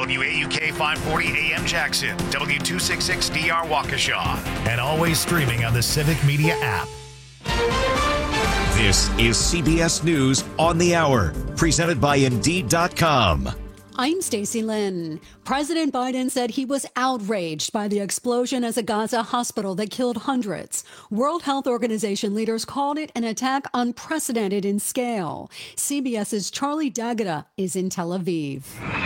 WAUK 540 AM Jackson, W266DR Waukesha, and always streaming on the Civic Media app. This is CBS News on the Hour, presented by Indeed.com. I'm Stacey Lynn. President Biden said he was outraged by the explosion at a Gaza hospital that killed hundreds. World Health Organization leaders called it an attack unprecedented in scale. CBS's Charlie D'Agata is in Tel Aviv.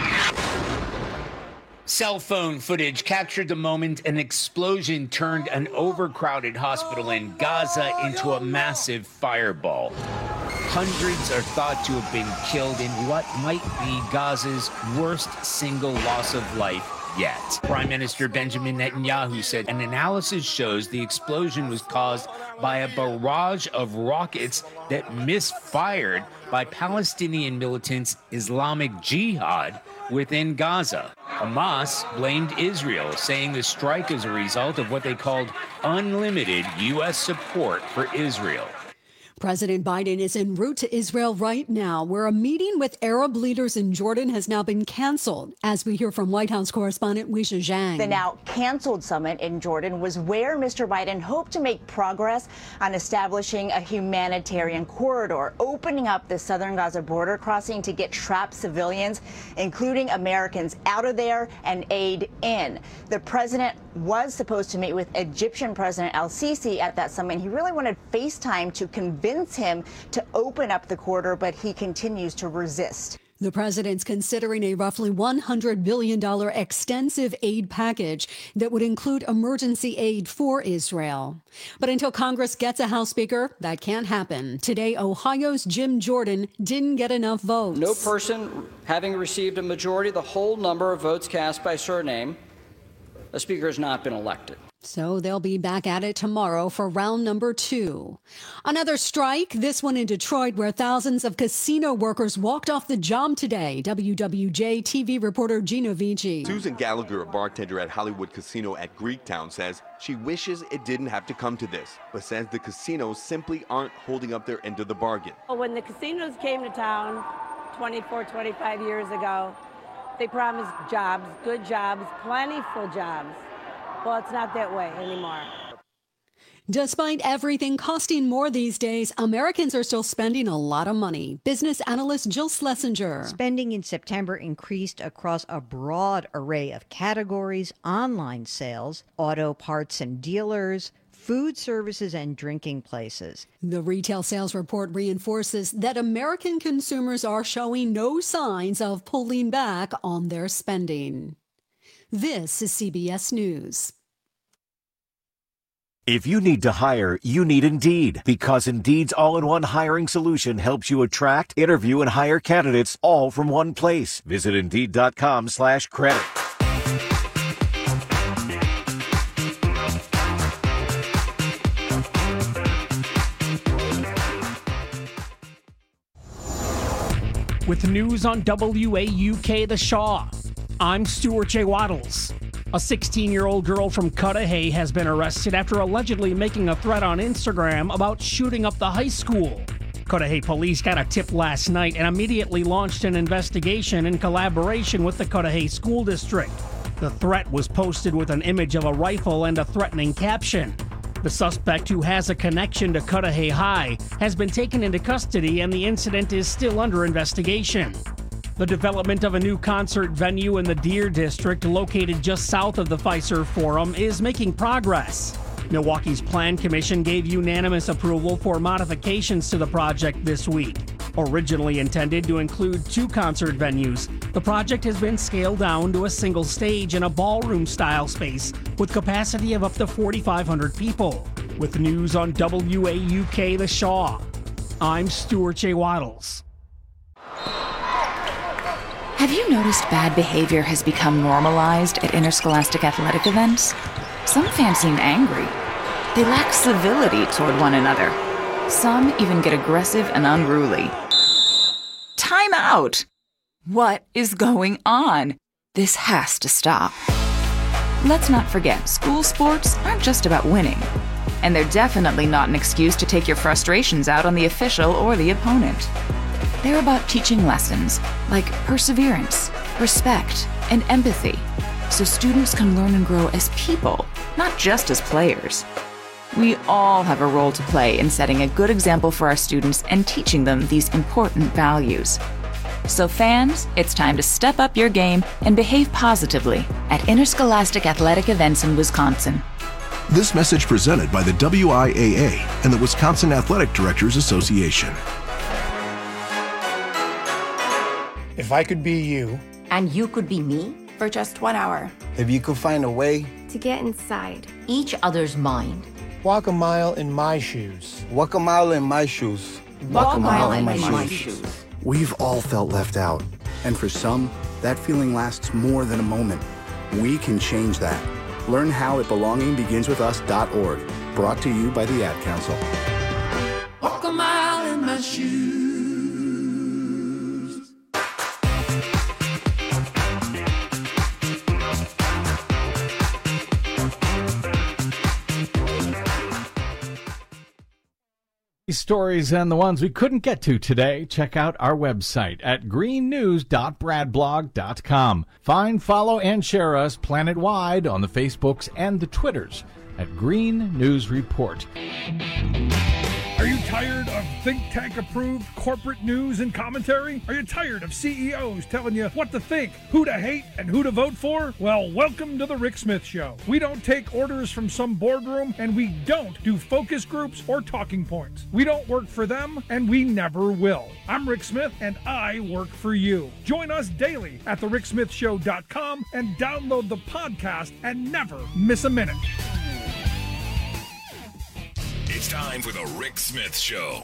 Cell phone footage captured the moment an explosion turned an overcrowded hospital in Gaza into a massive fireball. Hundreds are thought to have been killed in what might be Gaza's worst single loss of life yet. Prime Minister Benjamin Netanyahu said an analysis shows the explosion was caused by a barrage of rockets that misfired by Palestinian militants Islamic Jihad within Gaza. Hamas blamed Israel, saying the strike is a result of what they called unlimited U.S. support for Israel. President Biden is en route to Israel right now, where a meeting with Arab leaders in Jordan has now been canceled, as we hear from White House correspondent Weisha Zhang. The now canceled summit in Jordan was where Mr. Biden hoped to make progress on establishing a humanitarian corridor, opening up the southern Gaza border crossing to get trapped civilians, including Americans, out of there and aid in. The president was supposed to meet with Egyptian President al-Sisi at that summit. He really wanted FaceTime to convince him to open up the corridor, but he continues to resist. The president's considering a roughly $100 billion extensive aid package that would include emergency aid for Israel. But until Congress gets a House Speaker, that can't happen. Today, Ohio's Jim Jordan didn't get enough votes. No person having received a majority of the whole number of votes cast by surname, a speaker has not been elected. So they'll be back at it tomorrow for round number 2. Another strike, this one in Detroit, where thousands of casino workers walked off the job today. WWJ TV reporter Gina Vici. Susan Gallagher, a bartender at Hollywood Casino at Greektown, says she wishes it didn't have to come to this, but says the casinos simply aren't holding up their end of the bargain. When the casinos came to town 24, 25 years ago, they promised jobs, good jobs, plentiful jobs. Well, it's not that way anymore. Despite everything costing more these days, Americans are still spending a lot of money. Business analyst Jill Schlesinger. Spending in September increased across a broad array of categories: online sales, auto parts and dealers, food services, and drinking places. The retail sales report reinforces that American consumers are showing no signs of pulling back on their spending. This is CBS News. If you need to hire, you need Indeed, because Indeed's all-in-one hiring solution helps you attract, interview, and hire candidates all from one place. Visit Indeed.com/credit. With news on WAUK The Shaw, I'm Stuart J. Waddles. A 16-year-old girl from Cudahy has been arrested after allegedly making a threat on Instagram about shooting up the high school. Cudahy police got a tip last night and immediately launched an investigation in collaboration with the Cudahy School District. The threat was posted with an image of a rifle and a threatening caption. The suspect, who has a connection to Cudahy High, has been taken into custody and the incident is still under investigation. The development of a new concert venue in the Deer District, located just south of the Fiserv Forum, is making progress. Milwaukee's Plan Commission gave unanimous approval for modifications to the project this week. Originally intended to include 2 concert venues, the project has been scaled down to a single stage in a ballroom-style space with capacity of up to 4,500 people. With news on WAUK The Shaw, I'm Stuart J. Waddles. Have you noticed bad behavior has become normalized at interscholastic athletic events? Some fans seem angry. They lack civility toward one another. Some even get aggressive and unruly. Time out! What is going on? This has to stop. Let's not forget, school sports aren't just about winning. And they're definitely not an excuse to take your frustrations out on the official or the opponent. They're about teaching lessons like perseverance, respect, and empathy, so students can learn and grow as people, not just as players. We all have a role to play in setting a good example for our students and teaching them these important values. So fans, it's time to step up your game and behave positively at interscholastic athletic events in Wisconsin. This message presented by the WIAA and the Wisconsin Athletic Directors Association. If I could be you, and you could be me, for just 1 hour. If you could find a way to get inside each other's mind. Walk a mile in my shoes. Walk a mile in my shoes. Walk a mile in my shoes. We've all felt left out. And for some, that feeling lasts more than a moment. We can change that. Learn how at belongingbeginswithus.org. Brought to you by the Ad Council. Walk a mile in my shoes. Stories and the ones we couldn't get to today, check out our website at greennews.bradblog.com. Find, follow, and share us planet-wide on the Facebooks and the Twitters at Green News Report. Are you tired of think tank approved corporate news and commentary? Are you tired of CEOs telling you what to think, who to hate, and who to vote for? Well, welcome to the Rick Smith Show. We don't take orders from some boardroom, and we don't do focus groups or talking points. We don't work for them, and we never will. I'm Rick Smith, and I work for you. Join us daily at thericksmithshow.com and download the podcast and never miss a minute. It's time for the Rick Smith Show.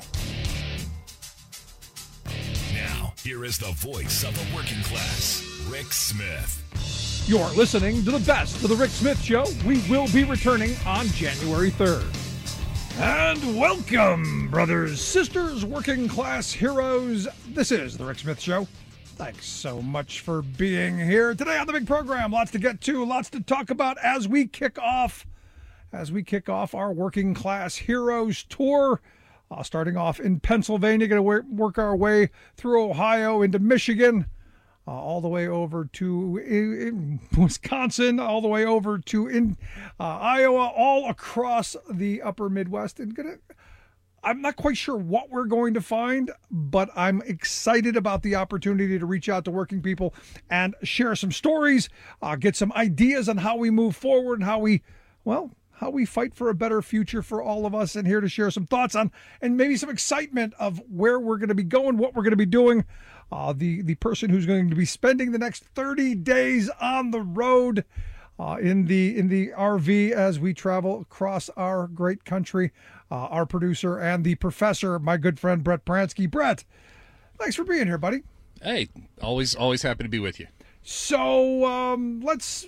Now, here is the voice of the working class, Rick Smith. You're listening to the best of the Rick Smith Show. We will be returning on January 3rd. And welcome, brothers, sisters, working class heroes. This is the Rick Smith Show. Thanks so much for being here today on the big program. Lots to get to, lots to talk about as we kick off our Working Class Heroes Tour, starting off in Pennsylvania, going to work our way through Ohio into Michigan, all the way over to Wisconsin, all the way over to Iowa, all across the upper Midwest. And I'm not quite sure what we're going to find, but I'm excited about the opportunity to reach out to working people and share some stories, get some ideas on how we move forward and how we fight for a better future for all of us, and here to share some thoughts on and maybe some excitement of where we're going to be going, what we're going to be doing. The person who's going to be spending the next 30 days on the road in the RV as we travel across our great country, our producer and the professor, my good friend Brett Pransky. Brett, thanks for being here, buddy. Hey, always happy to be with you. So let's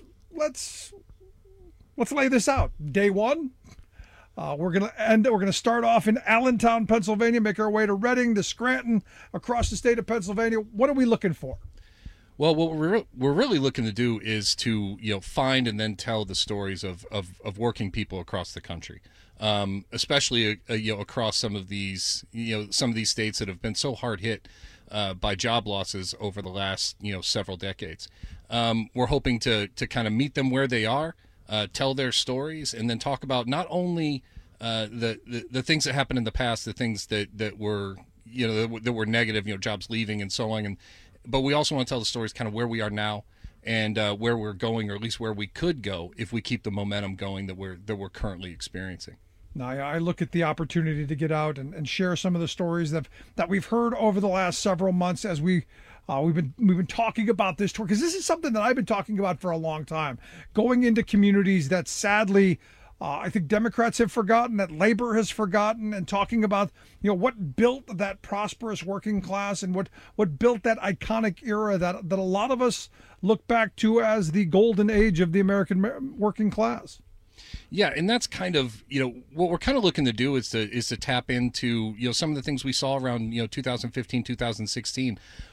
lay this out. Day one, we're gonna start off in Allentown, Pennsylvania, make our way to Reading, to Scranton, across the state of Pennsylvania. What are we looking for? Well, what we're really looking to do is to find and then tell the stories of working people across the country, especially across some of these states that have been so hard hit by job losses over the last several decades. We're hoping to kind of meet them where they are. Tell their stories, and then talk about not only the things that happened in the past, the things that were that were negative, jobs leaving and so on, but we also want to tell the stories kind of where we are now and where we're going, or at least where we could go if we keep the momentum going that we're currently experiencing. Now, I look at the opportunity to get out and share some of the stories that we've heard over the last several months as we've been talking about this tour, because this is something that I've been talking about for a long time, going into communities that sadly I think Democrats have forgotten, that labor has forgotten, and talking about what built that prosperous working class and what built that iconic era that a lot of us look back to as the golden age of the American working class. Yeah, and that's kind of what we're kind of looking to do is to tap into some of the things we saw around 2015, 2016,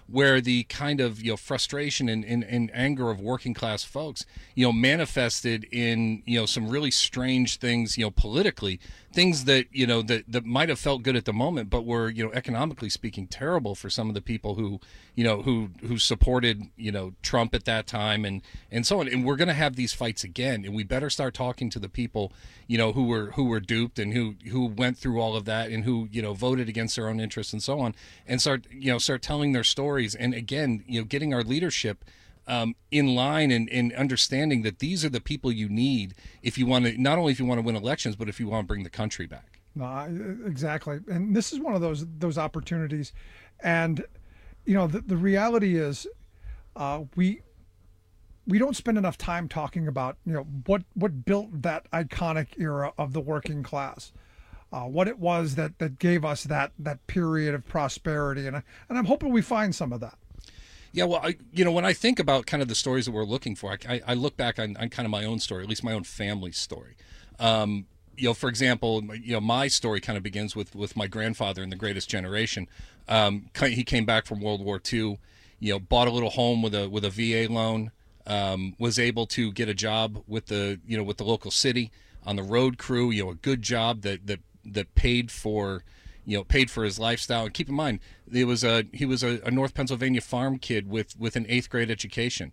where the kind of frustration and anger of working class folks manifested in some really strange things politically, things that that might have felt good at the moment, but were economically speaking terrible for some of the people who who supported Trump at that time and so on. And we're going to have these fights again, and we better start talking to the people who were duped and who went through all of that and who voted against their own interests and so on, and start telling their stories, and again getting our leadership in line and understanding that these are the people you need if you want to, not only if you want to win elections, but if you want to bring the country back. No, exactly. And this is one of those opportunities. And the reality is we don't spend enough time talking about what built that iconic era of the working class. What it was that gave us that period of prosperity, and I'm hoping we find some of that. Yeah, well, when I think about kind of the stories that we're looking for, I look back on kind of my own story, at least my own family's story. For example, my story kind of begins with my grandfather in The Greatest Generation. He came back from World War II, bought a little home with a VA loan, was able to get a job with the local city on the road crew, a good job that paid for his lifestyle. And keep in mind, he was a North Pennsylvania farm kid with an 8th grade education.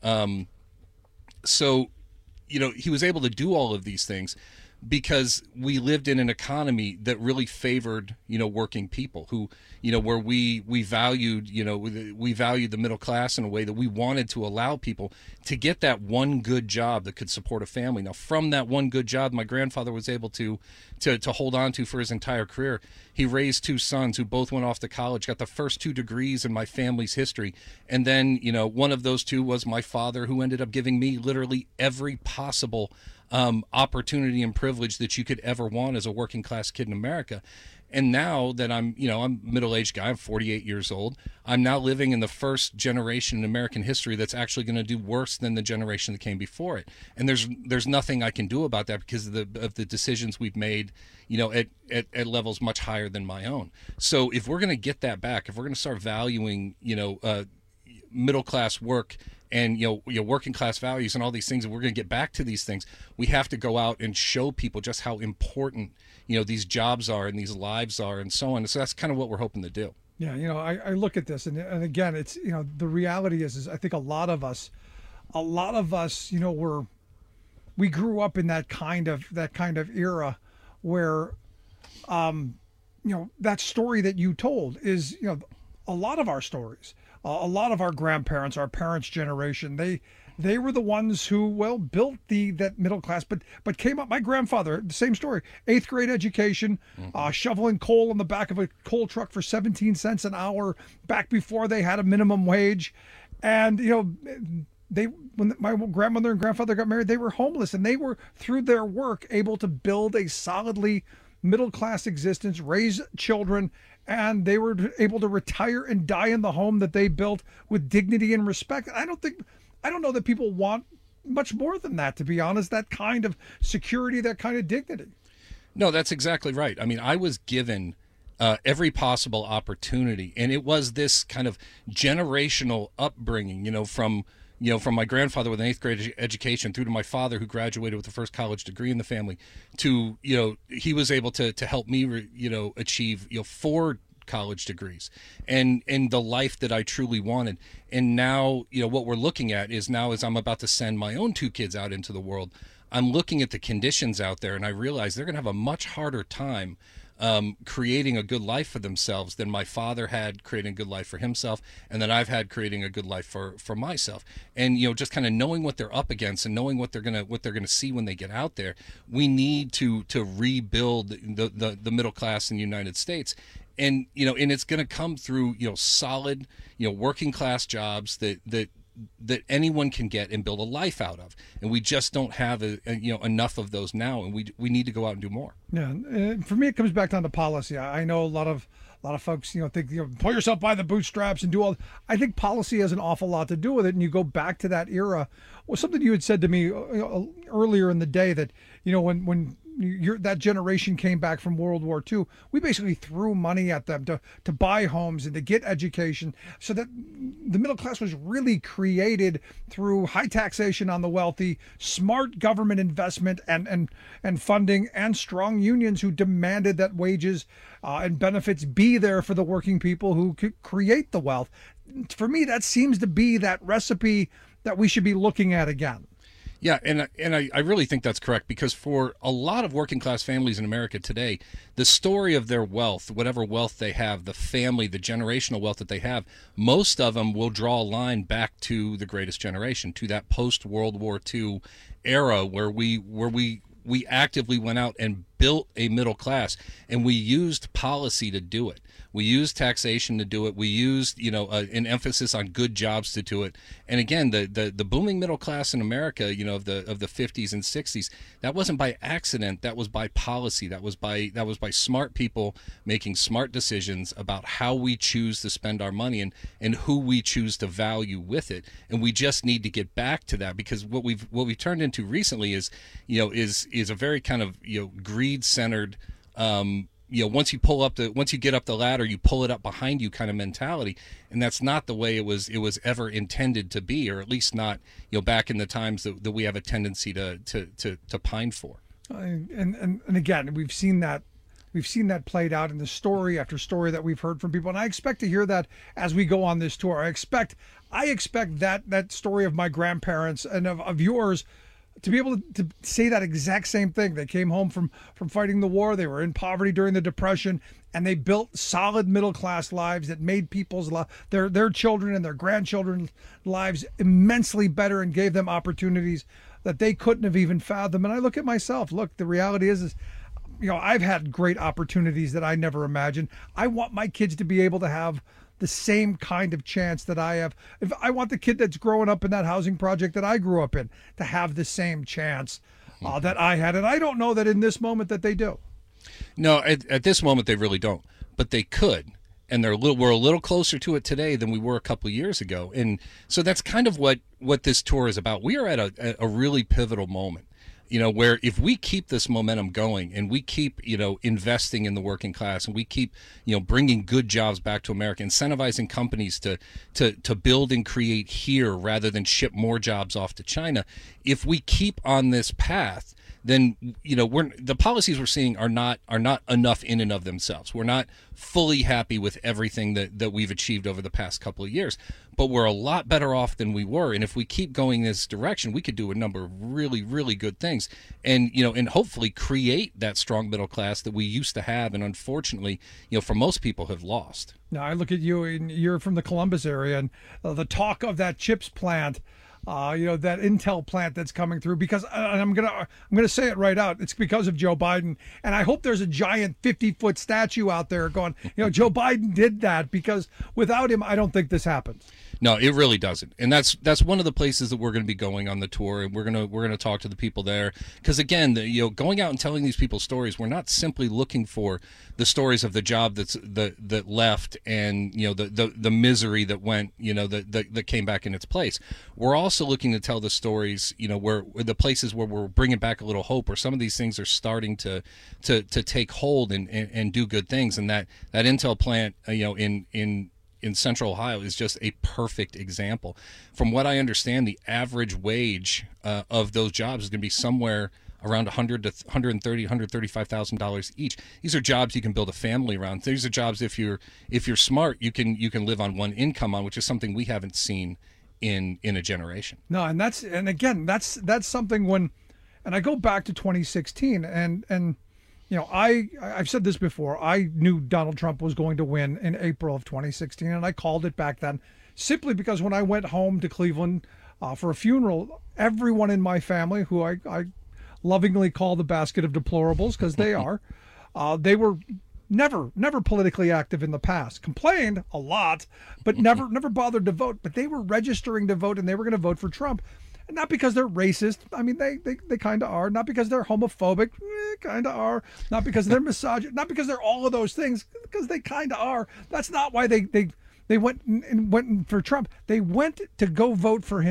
So he was able to do all of these things because we lived in an economy that really favored working people who where we valued the middle class in a way that we wanted to allow people to get that one good job that could support a family. Now, from that one good job, my grandfather was able to hold on to for his entire career. He raised 2 sons who both went off to college, got the first 2 degrees in my family's history, and then one of those 2 was my father, who ended up giving me literally every possible opportunity and privilege that you could ever want as a working class kid in America. And now that I'm a middle-aged guy, I'm 48 years old, I'm now living in the first generation in American history that's actually going to do worse than the generation that came before it. And there's nothing I can do about that because of the decisions we've made, at levels much higher than my own. So if we're going to get that back, if we're going to start valuing, middle-class work and working class values and all these things, and we're going to get back to these things, we have to go out and show people just how important these jobs are and these lives are and so on. So that's kind of what we're hoping to do. Yeah, I look at this and again, it's the reality is I think a lot of us we grew up in that kind of era where that story that you told is a lot of our stories. A lot of our grandparents, our parents' generation, they were the ones who built that middle class, but came up. My grandfather, the same story, 8th grade education, shoveling coal on the back of a coal truck for 17 cents an hour back before they had a minimum wage, and when my grandmother and grandfather got married, they were homeless, and they were through their work able to build a solidly middle class existence, raise children. And they were able to retire and die in the home that they built with dignity and respect. I don't know that people want much more than that, to be honest, that kind of security, that kind of dignity. No, that's exactly right. I mean, I was given every possible opportunity, and it was this kind of generational upbringing, from my grandfather with an 8th grade education through to my father, who graduated with the first college degree in the family, to, he was able to help me, achieve, 4 college degrees and the life that I truly wanted. And now, what we're looking at is now as I'm about to send my own 2 kids out into the world, I'm looking at the conditions out there, and I realize they're going to have a much harder time creating a good life for themselves than my father had creating a good life for himself, and then I've had creating a good life for myself. And just kind of knowing what they're up against and knowing what they're gonna see when they get out there, we need to rebuild the middle class in the United States. And and it's gonna come through solid working class jobs that anyone can get and build a life out of, and we just don't have enough of those now, and we need to go out and do more. Yeah, and for me, it comes back down to policy. I know a lot of folks think pull yourself by the bootstraps and do all. I think policy has an awful lot to do with it, and you go back to that era. Well, something you had said to me earlier in the day that when that generation came back from World War II, we basically threw money at them to buy homes and to get education, so that the middle class was really created through high taxation on the wealthy, smart government investment and funding, and strong unions who demanded that wages and benefits be there for the working people who could create the wealth. For me, that seems to be that recipe that we should be looking at again. Yeah, and I really think that's correct, because for a lot of working class families in America today, the story of their wealth, whatever wealth they have, the family, the generational wealth that they have, most of them will draw a line back to the greatest generation, to that post-World War II era where we actively went out and built a middle class, and we used policy to do it. We used taxation to do it. We used, an emphasis on good jobs to do it. And again, the booming middle class in America, of the 50s and 60s, that wasn't by accident. That was by policy. That was by smart people making smart decisions about how we choose to spend our money and who we choose to value with it. And we just need to get back to that, because what we've turned into recently is a very kind of greed-centered, once you get up the ladder, you pull it up behind you kind of mentality, and that's not the way it was ever intended to be, or at least not back in the times that we have a tendency to pine for. And again, we've seen that played out in the story after story that we've heard from people, and I expect to hear that as we go on this tour. I expect that story of my grandparents and of yours to be able to say that exact same thing. They came home from fighting the war. They were in poverty during the Depression, and they built solid middle-class lives that made people's their children and their grandchildren's lives immensely better, and gave them opportunities that they couldn't have even fathomed. And I look at myself. Look, the reality is I've had great opportunities that I never imagined. I want my kids to be able to have the same kind of chance that I have. If I want the kid that's growing up in that housing project that I grew up in to have the same chance that I had. And I don't know that in this moment that they do. No, at this moment they really don't, but they could. And we're a little closer to it today than we were a couple of years ago. And so that's kind of what this tour is about. We are at a really pivotal moment. Where if we keep this momentum going, and we keep, investing in the working class, and we keep, bringing good jobs back to America, incentivizing companies to build and create here rather than ship more jobs off to China, if we keep on this path, then the policies we're seeing are not enough in and of themselves. We're not fully happy with everything that we've achieved over the past couple of years, but we're a lot better off than we were. And if we keep going this direction, we could do a number of really, really good things, and hopefully create that strong middle class that we used to have, and unfortunately, for most people, have lost. Now I look at you, and you're from the Columbus area, and the talk of that chips plant. That Intel plant that's coming through, because I'm gonna say it right out. It's because of Joe Biden, and I hope there's a giant 50-foot statue out there going, Joe Biden did that, because without him, I don't think this happens. No, it really doesn't, and that's one of the places that we're going to be going on the tour, and we're gonna talk to the people there, because again, going out and telling these people stories, we're not simply looking for the stories of the job that left, and the misery that went, that came back in its place. We're also looking to tell the stories, where the places where we're bringing back a little hope, where some of these things are starting to take hold and do good things, and that Intel plant, in Central Ohio is just a perfect example. From what I understand, the average wage of those jobs is going to be somewhere around $100,000 to $130,000, $135,000 each. These are jobs you can build a family around. These are jobs, if you're smart, you can live on one income on, which is something we haven't seen in a generation. No, and that's something when, and I go back to 2016, and I've said this before. I knew Donald Trump was going to win in April of 2016, and I called it back then, simply because when I went home to Cleveland for a funeral, everyone in my family, who I lovingly call the basket of deplorables, because they are, they were never politically active in the past, complained a lot, but never bothered to vote. But they were registering to vote, and they were going to vote for Trump. Not because they're racist. I mean, they kind of are. Not because they're homophobic. Kind of are. Not because they're misogynist. Not because they're all of those things. Because they kind of are. That's not why they went for Trump. They went to go vote for him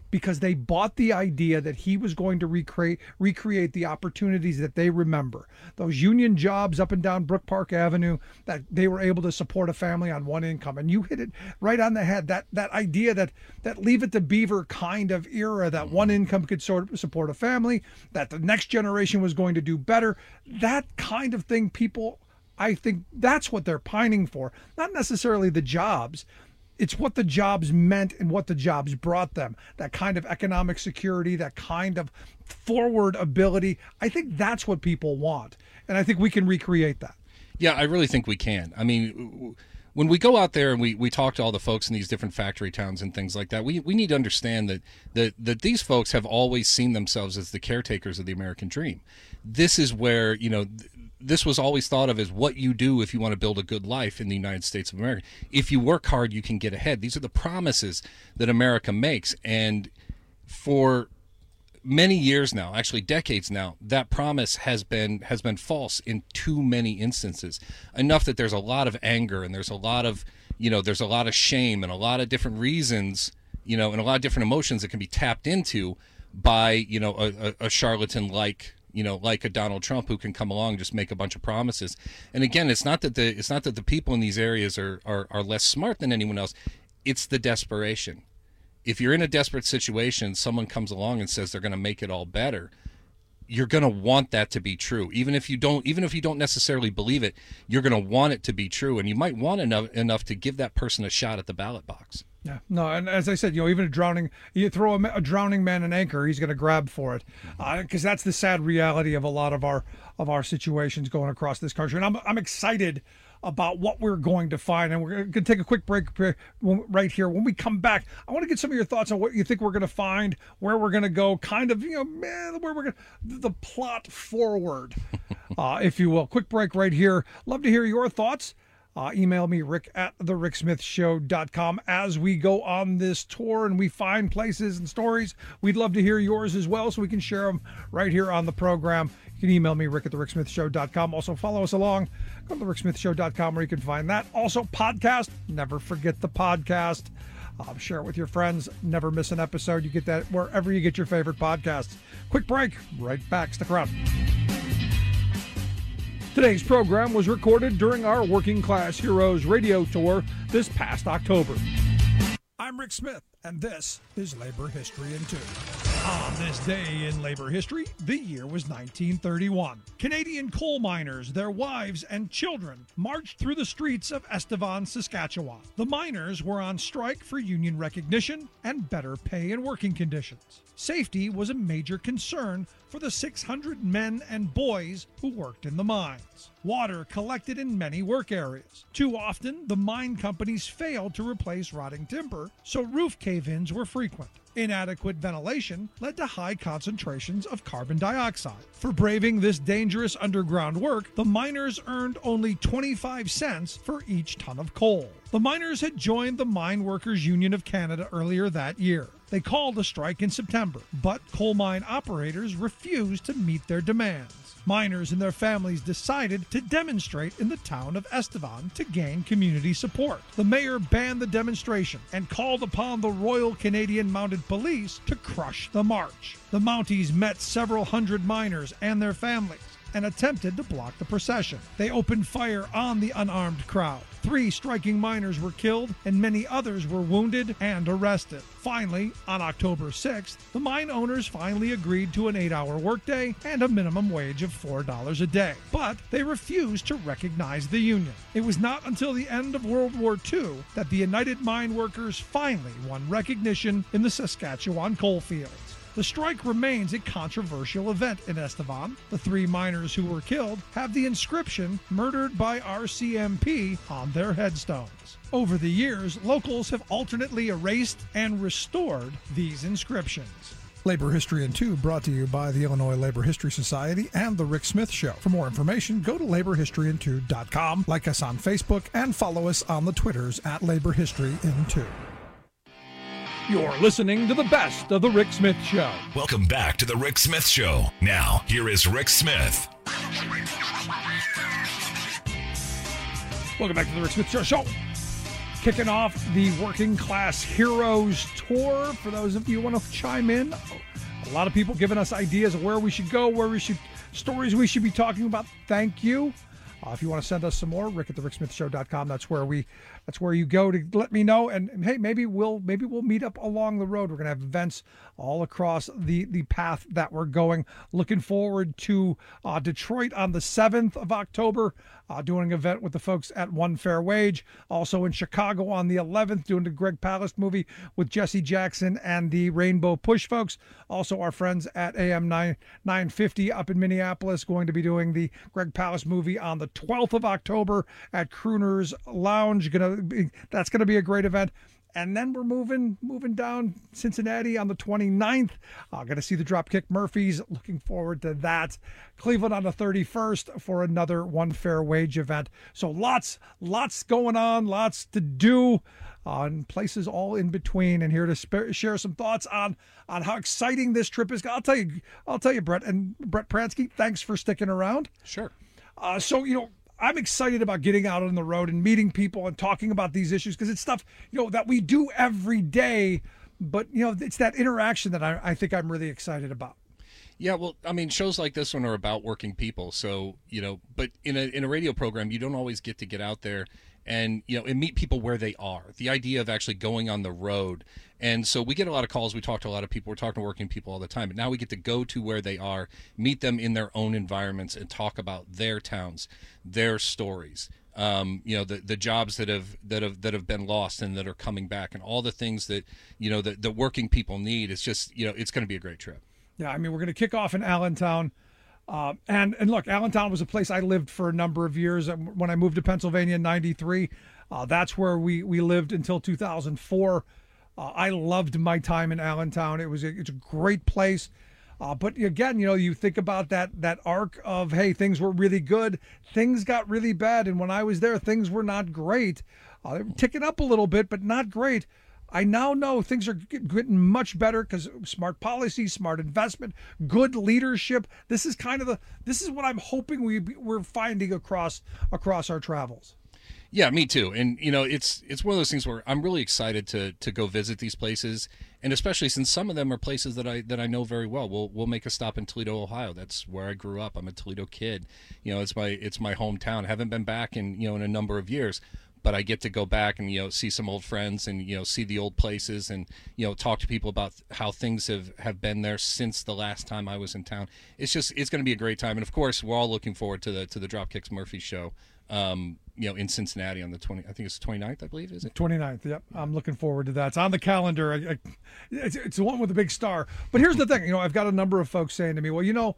because they bought the idea that he was going to recreate the opportunities that they remember. Those union jobs up and down Brook Park Avenue, that they were able to support a family on one income. And you hit it right on the head. That idea that Leave It to Beaver kind of era, that one income could sort of support a family, that the next generation was going to do better. That kind of thing, people, I think that's what they're pining for. Not necessarily the jobs. It's what the jobs meant and what the jobs brought them. That kind of economic security, that kind of forward ability. I think that's what people want. And I think we can recreate that. Yeah, I really think we can. I mean, when we go out there and we talk to all the folks in these different factory towns and things like that, we need to understand that these folks have always seen themselves as the caretakers of the American dream. This is where, this was always thought of as what you do if you want to build a good life in the United States of America. If you work hard, you can get ahead. These are the promises that America makes. And for many years now, actually decades now, that promise has been false in too many instances. Enough that there's a lot of anger and there's a lot of shame and a lot of different reasons, and a lot of different emotions that can be tapped into by, a charlatan like a Donald Trump who can come along and just make a bunch of promises. And again, it's not that the people in these areas are less smart than anyone else. It's the desperation. If you're in a desperate situation, someone comes along and says they're going to make it all better, you're going to want that to be true. Even if you don't necessarily believe it, you're going to want it to be true, and you might want enough to give that person a shot at the ballot box. Yeah, no, and as I said, even you throw a drowning man an anchor, he's going to grab for it, because that's the sad reality of a lot of our situations going across this country. And I'm excited about what we're going to find, and we're going to take a quick break right here. When we come back, I want to get some of your thoughts on what you think we're going to find, where we're going to go, kind of, where we're going to, the plot forward, if you will. Quick break right here. Love to hear your thoughts. Email me, rick@thericksmithshow.com. As we go on this tour and we find places and stories, we'd love to hear yours as well, so we can share them right here on the program. You can email me, rick@thericksmithshow.com. Also, follow us along. Go to thericksmithshow.com where you can find that. Also, podcast. Never forget the podcast. Share it with your friends. Never miss an episode. You get that wherever you get your favorite podcasts. Quick break. Right back. Stick around. Today's program was recorded during our Working Class Heroes radio tour this past October. I'm Rick Smith, and this is Labor History in 2. On this day in labor history, the year was 1931. Canadian coal miners, their wives, and children marched through the streets of Estevan, Saskatchewan. The miners were on strike for union recognition and better pay and working conditions. Safety was a major concern for the 600 men and boys who worked in the mines. Water collected in many work areas. Too often, the mine companies failed to replace rotting timber, so roof cave-ins were frequent. Inadequate ventilation led to high concentrations of carbon dioxide. For braving this dangerous underground work, the miners earned only 25 cents for each ton of coal. The miners had joined the Mine Workers Union of Canada earlier that year. They called a strike in September, but coal mine operators refused to meet their demands. Miners and their families decided to demonstrate in the town of Estevan to gain community support. The mayor banned the demonstration and called upon the Royal Canadian Mounted Police to crush the march. The Mounties met several hundred miners and their families and attempted to block the procession. They opened fire on the unarmed crowd. 3 striking miners were killed and many others were wounded and arrested. Finally, on October 6th, the mine owners finally agreed to an 8-hour workday and a minimum wage of $4 a day. But they refused to recognize the union. It was not until the end of World War II that the United Mine Workers finally won recognition in the Saskatchewan coalfields. The strike remains a controversial event in Estevan. The 3 miners who were killed have the inscription "Murdered by RCMP" on their headstones. Over the years, locals have alternately erased and restored these inscriptions. Labor History in 2 brought to you by the Illinois Labor History Society and The Rick Smith Show. For more information, go to laborhistoryin2.com, like us on Facebook, and follow us on the Twitters at Labor History in 2. You're listening to the best of The Rick Smith Show. Welcome back to The Rick Smith Show. Now, here is Rick Smith. Welcome back to The Rick Smith Show. kicking off the Working Class Heroes Tour. For those of you who want to chime in, a lot of people giving us ideas of where we should go, stories we should be talking about. Thank you. If you want to send us some more, rick@thericksmithshow.com. That's where you go to let me know. And hey, maybe we'll meet up along the road. We're going to have events all across the path that we're going. Looking forward to Detroit on the 7th of October, doing an event with the folks at One Fair Wage. Also in Chicago on the 11th, doing the Greg Palast movie with Jesse Jackson and the Rainbow Push folks. Also our friends at AM 950 up in Minneapolis, going to be doing the Greg Palast movie on the 12th of October at Crooner's Lounge. That's going to be a great event. And then we're moving down Cincinnati on the 29th. Going to see the Dropkick Murphys. Looking forward to that. Cleveland on the 31st for another One Fair Wage event. So lots going on, lots to do, and places all in between. And here to share some thoughts on how exciting this trip is. I'll tell you, Brett Pransky, thanks for sticking around. Sure. So I'm excited about getting out on the road and meeting people and talking about these issues, because it's stuff, that we do every day, but, it's that interaction that I think I'm really excited about. Yeah, well, I mean, shows like this one are about working people. So, but in a radio program, you don't always get to get out there and, and meet people where they are. The idea of actually going on the road. And so we get a lot of calls. We talk to a lot of people. We're talking to working people all the time. But now we get to go to where they are, meet them in their own environments, and talk about their towns, their stories. The jobs that have been lost and that are coming back, and all the things that the working people need. It's just it's going to be a great trip. Yeah, I mean, we're going to kick off in Allentown. And look, Allentown was a place I lived for a number of years. When I moved to Pennsylvania in '93, that's where we lived until 2004. I loved my time in Allentown. It's a great place. But again, you think about that arc of, hey, things were really good, things got really bad, and when I was there, things were not great. They were ticking up a little bit, but not great. I now know things are getting much better because smart policy, smart investment, good leadership. This is what I'm hoping we're finding across our travels. Yeah, me too. And it's one of those things where I'm really excited to go visit these places, and especially since some of them are places that I know very well. We'll make a stop in Toledo, Ohio. That's where I grew up. I'm a Toledo kid. It's my hometown. I haven't been back in a number of years. But I get to go back and see some old friends and see the old places and talk to people about how things have been there since the last time I was in town. It's going to be a great time, and of course we're all looking forward to the Dropkicks Murphy show. In Cincinnati on the 29th, I believe, is it? 29th, yep. I'm looking forward to that. It's on the calendar. It's the one with the big star. But here's the thing, I've got a number of folks saying to me, well,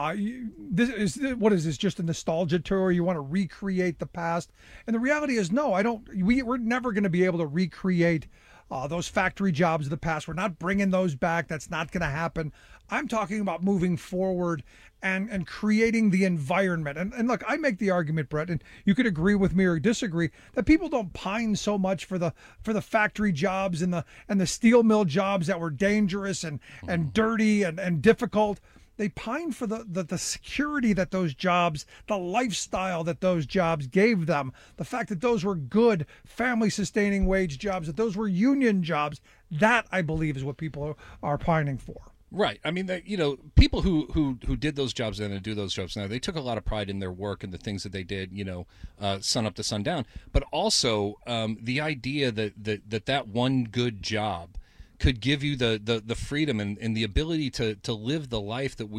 what is this, just a nostalgia tour? You want to recreate the past? And the reality is, no, we're never going to be able to recreate those factory jobs of the past. We're not bringing those back. That's not going to happen. I'm talking about moving forward and creating the environment. And look, I make the argument, Brett, and you could agree with me or disagree, that people don't pine so much for the factory jobs and the steel mill jobs that were dangerous and dirty and difficult. They pine for the security that those jobs, the lifestyle that those jobs gave them, the fact that those were good family-sustaining wage jobs, that those were union jobs. That, I believe, is what people are pining for. Right. I mean, people who did those jobs then and do those jobs now, they took a lot of pride in their work and the things that they did, sun up to sundown. But also the idea that one good job could give you the freedom and the ability to live the life that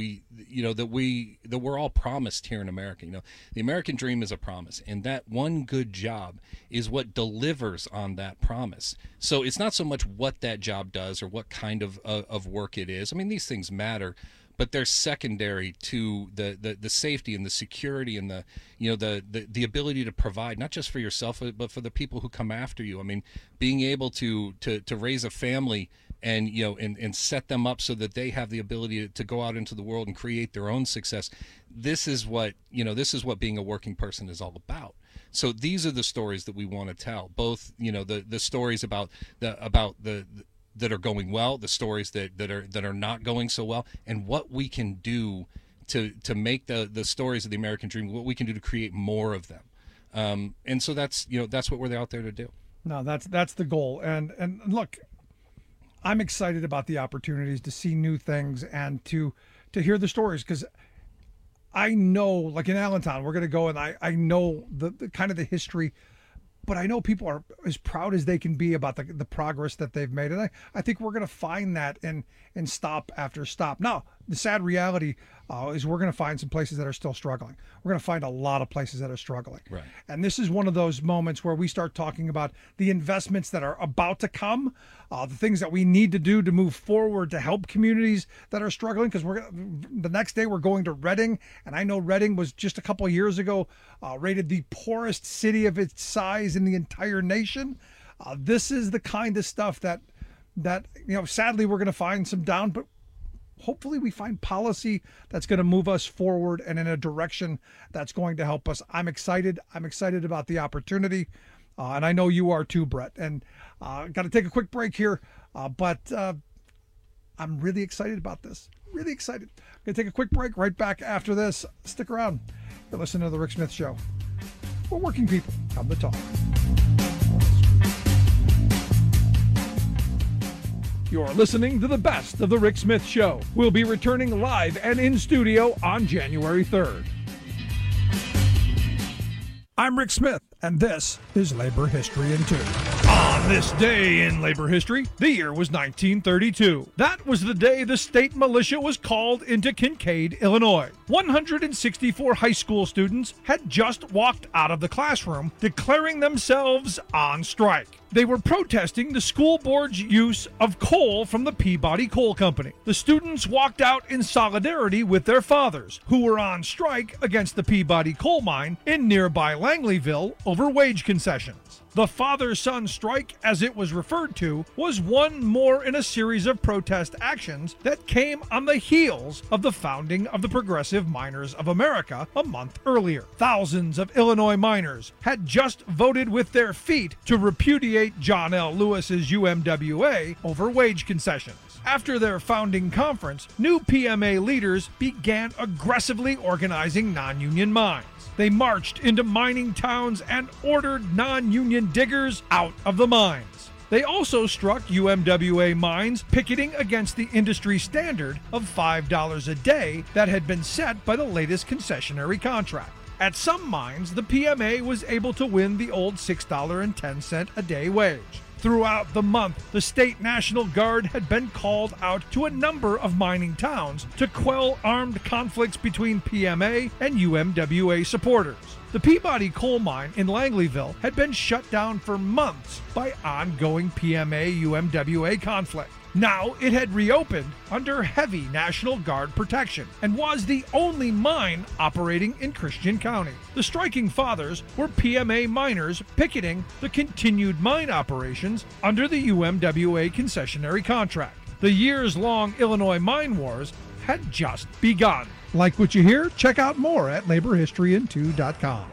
we're all promised here in America. The American dream is a promise, and that one good job is what delivers on that promise. So it's not so much what that job does or what kind of work it is. I mean, these things matter, but they're secondary to the safety and the security and the ability to provide, not just for yourself, but for the people who come after you. I mean, being able to raise a family and and set them up so that they have the ability to go out into the world and create their own success. This is what being a working person is all about. So these are the stories that we want to tell, both the stories about the that are going well, the stories that are not going so well, and what we can do to make the stories of the American dream, what we can do to create more of them. And so that's what we're out there to do. No, that's the goal. And look, I'm excited about the opportunities to see new things and to hear the stories, because I know, like in Allentown, we're going to go, and I know the kind of the history, but I know people are as proud as they can be about the progress that they've made. And I think we're going to find that in stop after stop. Now, the sad reality is we're going to find some places that are still struggling. We're going to find a lot of places that are struggling. Right. And this is one of those moments where we start talking about the investments that are about to come, the things that we need to do to move forward to help communities that are struggling. Because the next day we're going to Reading, and I know Reading was just a couple of years ago rated the poorest city of its size in the entire nation. This is the kind of stuff that sadly we're going to find some down, but hopefully we find policy that's going to move us forward and in a direction that's going to help us. I'm excited. I'm excited about the opportunity. And I know you are too, Brett. And got to take a quick break here. But I'm really excited about this. Really excited. Going to take a quick break right back after this. Stick around. You're listening to The Rick Smith Show. We're working people. Come to talk. You're listening to the best of The Rick Smith Show. We'll be returning live and in studio on January 3rd. I'm Rick Smith, and this is Labor History in 2. On this day in labor history, the year was 1932. That was the day the state militia was called into Kincaid, Illinois. 164 high school students had just walked out of the classroom, declaring themselves on strike. They were protesting the school board's use of coal from the Peabody Coal Company. The students walked out in solidarity with their fathers, who were on strike against the Peabody coal mine in nearby Langleyville over wage concessions. The father-son strike, as it was referred to, was one more in a series of protest actions that came on the heels of the founding of the Progressive Miners of America a month earlier. Thousands of Illinois miners had just voted with their feet to repudiate John L. Lewis's UMWA over wage concessions. After their founding conference, new PMA leaders began aggressively organizing non-union mines. They marched into mining towns and ordered non-union diggers out of the mines. They also struck UMWA mines, picketing against the industry standard of $5 a day that had been set by the latest concessionary contract. At some mines, the PMA was able to win the old $6.10 a day wage. Throughout the month, the State National Guard had been called out to a number of mining towns to quell armed conflicts between PMA and UMWA supporters. The Peabody coal mine in Langleyville had been shut down for months by ongoing PMA-UMWA conflict. Now it had reopened under heavy National Guard protection and was the only mine operating in Christian County. The striking fathers were PMA miners picketing the continued mine operations under the UMWA concessionary contract. The years-long Illinois mine wars had just begun. Like what you hear? Check out more at laborhistoryin2.com.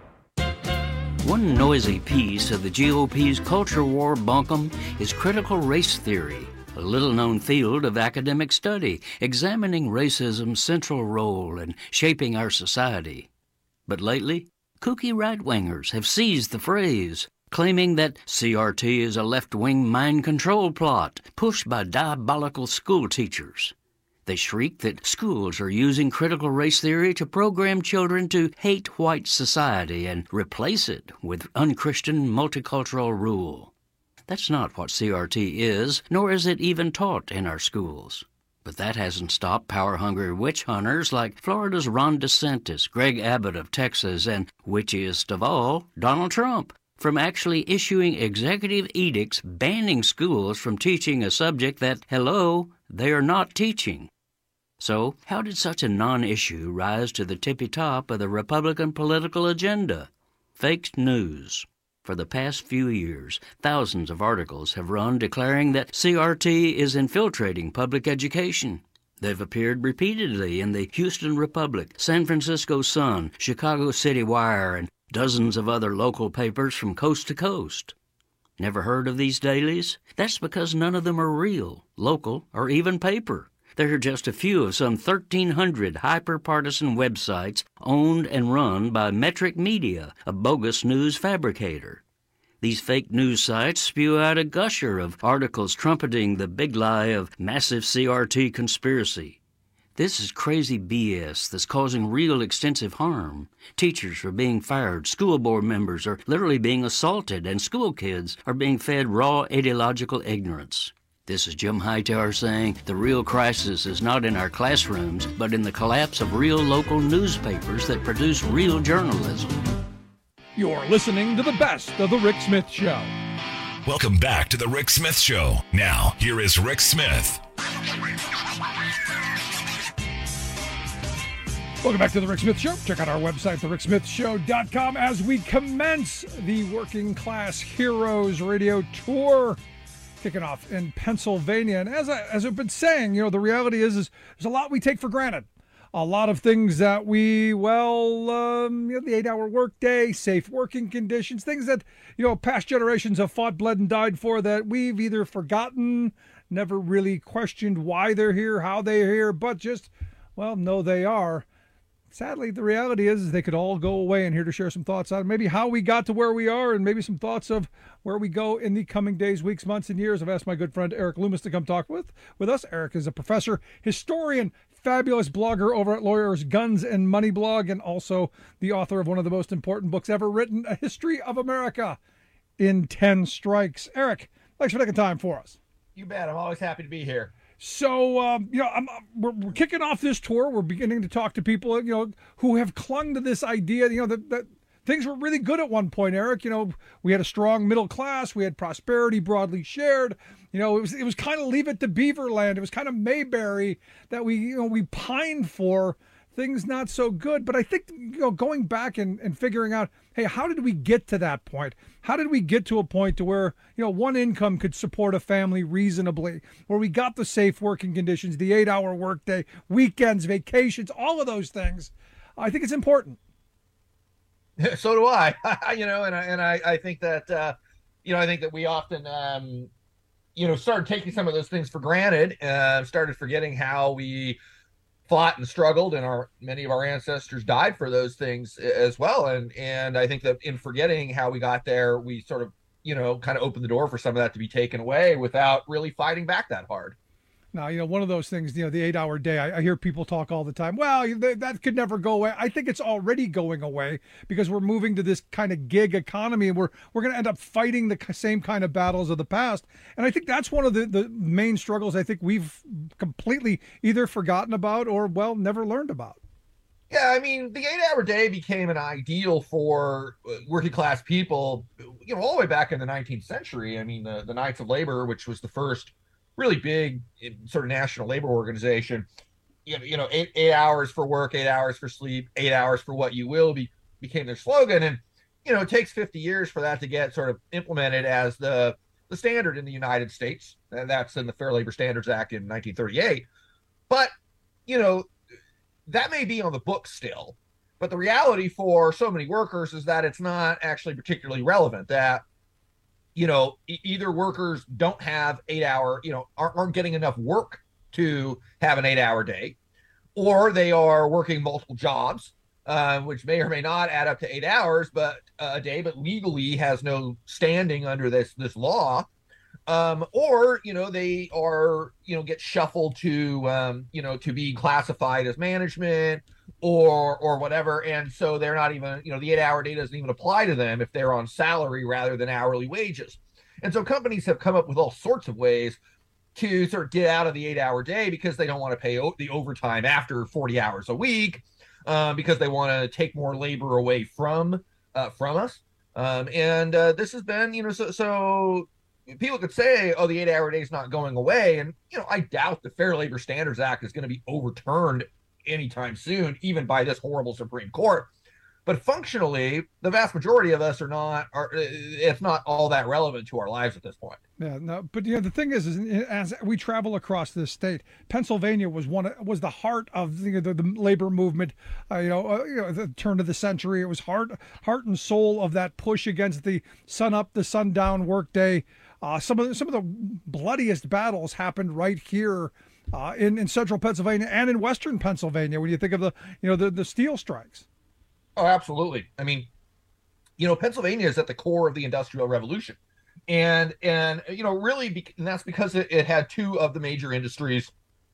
One noisy piece of the GOP's culture war bunkum is critical race theory, a little-known field of academic study examining racism's central role in shaping our society. But lately, kooky right-wingers have seized the phrase, claiming that CRT is a left-wing mind control plot pushed by diabolical school teachers. They shriek that schools are using critical race theory to program children to hate white society and replace it with unchristian multicultural rule. That's not what CRT is, nor is it even taught in our schools. But that hasn't stopped power-hungry witch hunters like Florida's Ron DeSantis, Greg Abbott of Texas, and, witchiest of all, Donald Trump, from actually issuing executive edicts banning schools from teaching a subject that, hello, they are not teaching. So, how did such a non-issue rise to the tippy top of the Republican political agenda? Fake news. For the past few years, thousands of articles have run declaring that CRT is infiltrating public education. They've appeared repeatedly in the Houston Republic, San Francisco Sun, Chicago City Wire, and dozens of other local papers from coast to coast. Never heard of these dailies? That's because none of them are real, local, or even paper. They're just a few of some 1,300 hyper-partisan websites owned and run by Metric Media, a bogus news fabricator. These fake news sites spew out a gusher of articles trumpeting the big lie of massive CRT conspiracy. This is crazy BS that's causing real extensive harm. Teachers are being fired, school board members are literally being assaulted, and school kids are being fed raw ideological ignorance. This is Jim Hightower saying the real crisis is not in our classrooms, but in the collapse of real local newspapers that produce real journalism. You're listening to the best of The Rick Smith Show. Welcome back to The Rick Smith Show. Now, here is Rick Smith. Welcome back to The Rick Smith Show. Check out our website, thericksmithshow.com, as we commence the Working Class Heroes radio tour, kicking off in Pennsylvania. And as I've been saying, the reality is there's a lot we take for granted. A lot of things that we, the 8-hour workday, safe working conditions, things that, past generations have fought, bled, and died for, that we've either forgotten, never really questioned why they're here, how they're here, but just, know they are. Sadly, the reality is they could all go away, and here to share some thoughts on maybe how we got to where we are and maybe some thoughts of where we go in the coming days, weeks, months, and years. I've asked my good friend Eric Loomis to come talk with us. Eric is a professor, historian, fabulous blogger over at Lawyers, Guns, and Money blog, and also the author of one of the most important books ever written, A History of America in 10 Strikes. Eric, thanks for taking time for us. You bet. I'm always happy to be here. So, we're kicking off this tour. We're beginning to talk to people, who have clung to this idea, that things were really good at one point, Eric. We had a strong middle class. We had prosperity broadly shared. It was kind of Leave It to Beaverland. It was kind of Mayberry that we pined for. Things not so good. But I think, going back and figuring out, hey, how did we get to that point? How did we get to a point to where, one income could support a family reasonably, where we got the safe working conditions, the 8-hour workday, weekends, vacations, all of those things? I think it's important. So do I. I think that, I think that we often, started taking some of those things for granted, started forgetting how we fought and struggled, and many of our ancestors died for those things as well. And I think that in forgetting how we got there, we sort of, kind of opened the door for some of that to be taken away without really fighting back that hard. Now, one of those things, the 8-hour day, I hear people talk all the time, well, that could never go away. I think it's already going away because we're moving to this kind of gig economy, and we're going to end up fighting the same kind of battles of the past. And I think that's one of the main struggles I think we've completely either forgotten about or, never learned about. Yeah, the 8-hour day became an ideal for working class people, all the way back in the 19th century. The Knights of Labor, which was the first really big sort of national labor organization, 8 hours for work, 8 hours for sleep, 8 hours for what you will became their slogan. And, it takes 50 years for that to get sort of implemented as the standard in the United States. And that's in the Fair Labor Standards Act in 1938. But, that may be on the books still. But the reality for so many workers is that it's not actually particularly relevant, that either workers don't have 8-hour, aren't getting enough work to have an 8-hour day, or they are working multiple jobs, which may or may not add up to 8 hours, but a day, but legally has no standing under this law. Or, they are, get shuffled to, to be classified as management or whatever. And so they're not even, the 8-hour day doesn't even apply to them if they're on salary rather than hourly wages. And so companies have come up with all sorts of ways to sort of get out of the 8-hour day because they don't want to pay the overtime after 40 hours a week, because they want to take more labor away from us. This has been, so people could say, oh, the 8-hour day is not going away. And, I doubt the Fair Labor Standards Act is going to be overturned anytime soon, even by this horrible Supreme Court. But functionally, the vast majority of us it's not all that relevant to our lives at this point. Yeah, no, but the thing is as we travel across this state, Pennsylvania was the heart of the labor movement. The turn of the century, it was heart and soul of that push against the sun up, the sundown workday. Some of the bloodiest battles happened right here in central Pennsylvania and in western Pennsylvania. When you think of the steel strikes. Oh, absolutely. Pennsylvania is at the core of the Industrial Revolution. And really, and that's because it had two of the major industries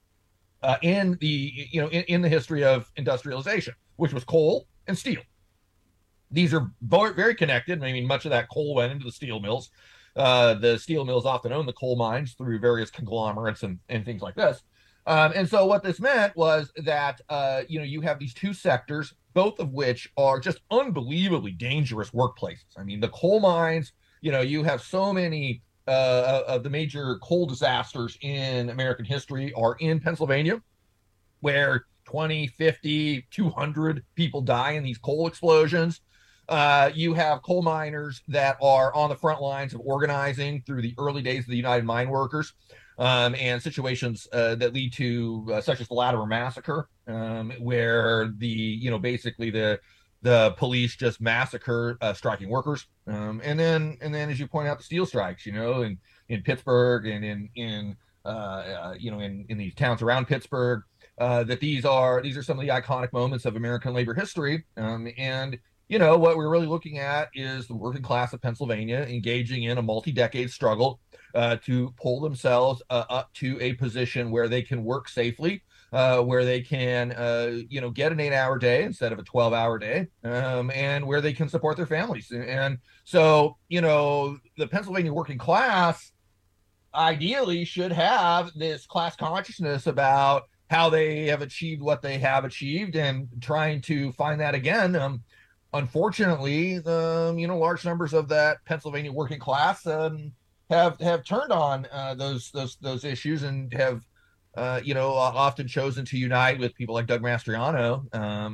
in the history of industrialization, which was coal and steel. These are very connected. I mean, much of that coal went into the steel mills. The steel mills often own the coal mines through various conglomerates and things like this. And so what this meant was that, you have these two sectors, both of which are just unbelievably dangerous workplaces. I mean, the coal mines, you have so many of the major coal disasters in American history are in Pennsylvania, where 20, 50, 200 people die in these coal explosions. You have coal miners that are on the front lines of organizing through the early days of the United Mine Workers, and situations that lead to such as the Latimer Massacre, where basically the police just massacre striking workers, and then as you point out, the steel strikes, in Pittsburgh and in these towns around Pittsburgh, that these are some of the iconic moments of American labor history, and what we're really looking at is the working class of Pennsylvania engaging in a multi-decade struggle to pull themselves up to a position where they can work safely, where they can, get an 8-hour day instead of a 12-hour day, and where they can support their families. And so, the Pennsylvania working class ideally should have this class consciousness about how they have achieved what they have achieved and trying to find that again. Unfortunately, large numbers of that Pennsylvania working class have turned on those issues and have often chosen to unite with people like Doug Mastriano,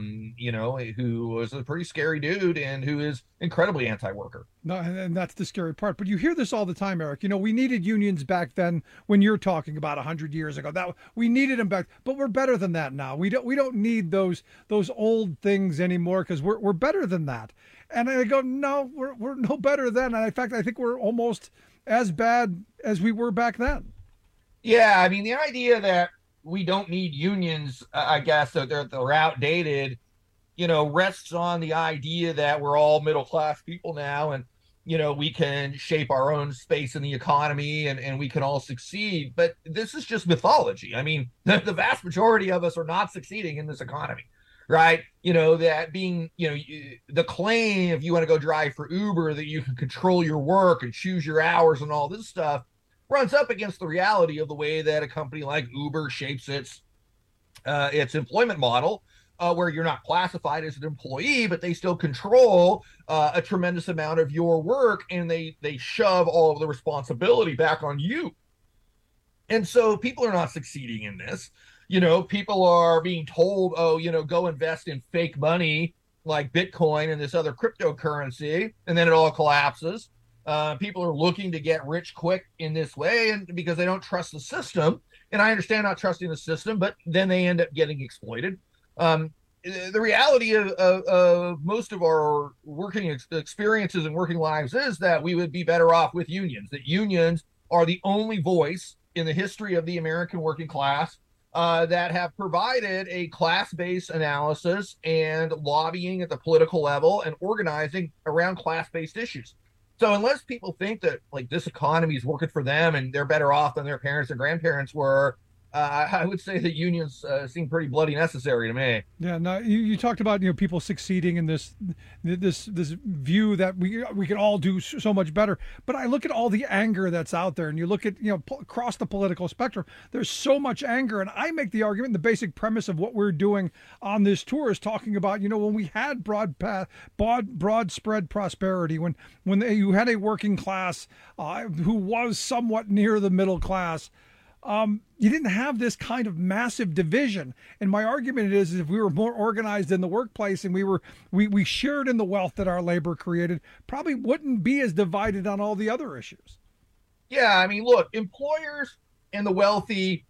who was a pretty scary dude and who is incredibly anti-worker. No, and that's the scary part. But you hear this all the time, Eric. We needed unions back then when you're talking about 100 years ago. That we needed them back, but we're better than that now. We don't need those old things anymore because we're better than that. And I go, no, we're no better than. And in fact, I think we're almost as bad as we were back then. Yeah, I mean, the idea that we don't need unions, I guess, that they're outdated, rests on the idea that we're all middle-class people now and, we can shape our own space in the economy and we can all succeed. But this is just mythology. I mean, the vast majority of us are not succeeding in this economy, right? That being, the claim, if you want to go drive for Uber, that you can control your work and choose your hours and all this stuff, runs up against the reality of the way that a company like Uber shapes its employment model, where you're not classified as an employee, but they still control a tremendous amount of your work, and they shove all of the responsibility back on you. And so people are not succeeding in this. People are being told, go invest in fake money like Bitcoin and this other cryptocurrency, and then it all collapses. People are looking to get rich quick in this way, and because they don't trust the system. And I understand not trusting the system, but then they end up getting exploited. The reality of most of our working experiences and working lives is that we would be better off with unions, that unions are the only voice in the history of the American working class that have provided a class-based analysis and lobbying at the political level and organizing around class-based issues. So unless people think that this economy is working for them and they're better off than their parents and grandparents were, I would say that unions seem pretty bloody necessary to me. Yeah. Now you talked about people succeeding in this view that we can all do so much better. But I look at all the anger that's out there, and you look at across the political spectrum. There's so much anger, and I make the argument. The basic premise of what we're doing on this tour is talking about when we had broad spread prosperity, when you had a working class who was somewhat near the middle class. You didn't have this kind of massive division. And my argument is if we were more organized in the workplace and we shared in the wealth that our labor created, probably wouldn't be as divided on all the other issues. Yeah, I mean, look, employers and the wealthy,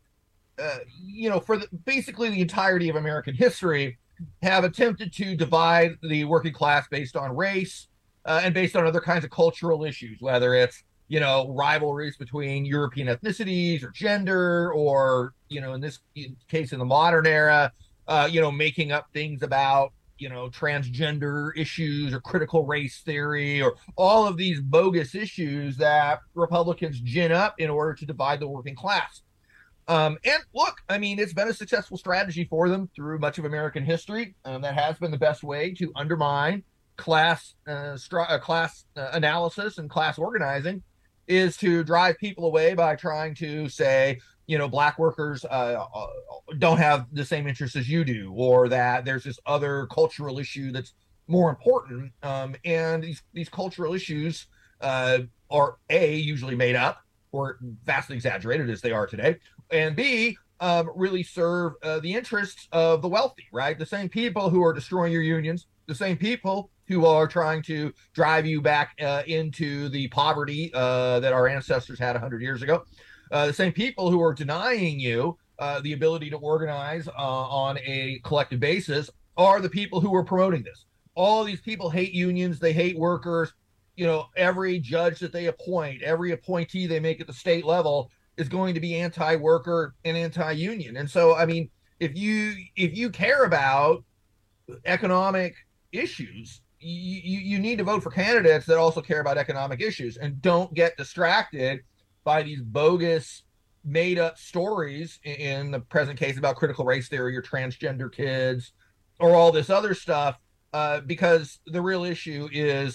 for basically the entirety of American history, have attempted to divide the working class based on race and based on other kinds of cultural issues, whether it's rivalries between European ethnicities or gender, or, in this case, in the modern era, making up things about, transgender issues or critical race theory or all of these bogus issues that Republicans gin up in order to divide the working class. And look, I mean, it's been a successful strategy for them through much of American history. That has been the best way to undermine class analysis and class organizing, is to drive people away by trying to say, black workers don't have the same interests as you do, or that there's this other cultural issue that's more important. And these cultural issues are usually made up or vastly exaggerated as they are today, and B, really serve the interests of the wealthy, right? The same people who are destroying your unions, the same people who are trying to drive you back into the poverty that our ancestors had 100 years ago. The same people who are denying you the ability to organize on a collective basis are the people who are promoting this. All these people hate unions. They hate workers. Every judge that they appoint, every appointee they make at the state level is going to be anti-worker and anti-union. And so, I mean, if you care about economic issues, you need to vote for candidates that also care about economic issues, and don't get distracted by these bogus made up stories in the present case about critical race theory or transgender kids or all this other stuff, because the real issue is